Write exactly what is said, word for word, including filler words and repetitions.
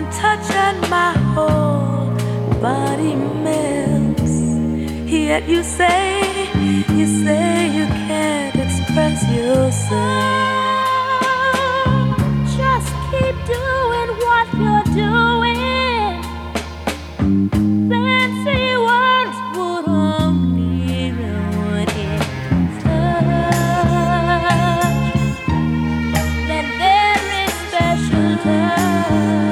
one touch and my whole body melts. Yet you say, you say you can't express yourself. Just keep doing what you're doing. Fancy words would only ruin it. Touch, that very special touch.